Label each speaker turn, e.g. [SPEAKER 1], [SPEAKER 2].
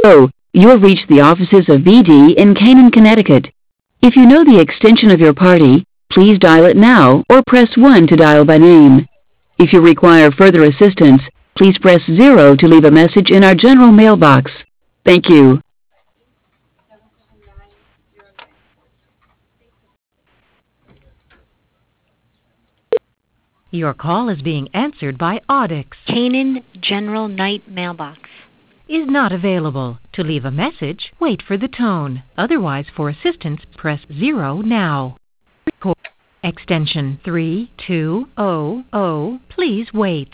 [SPEAKER 1] Hello, you have reached the offices of BD in Canaan, Connecticut. If you know the extension of your party, please dial it now or press 1 to dial by name. If you require further assistance, please press 0 to leave a message in our general mailbox. Thank you.
[SPEAKER 2] Your call is being answered by Audix.
[SPEAKER 3] Canaan General Night Mailbox
[SPEAKER 2] Is not available. To leave a message, wait for the tone. Otherwise, for assistance, press 0 now. Extension 3200. Please wait.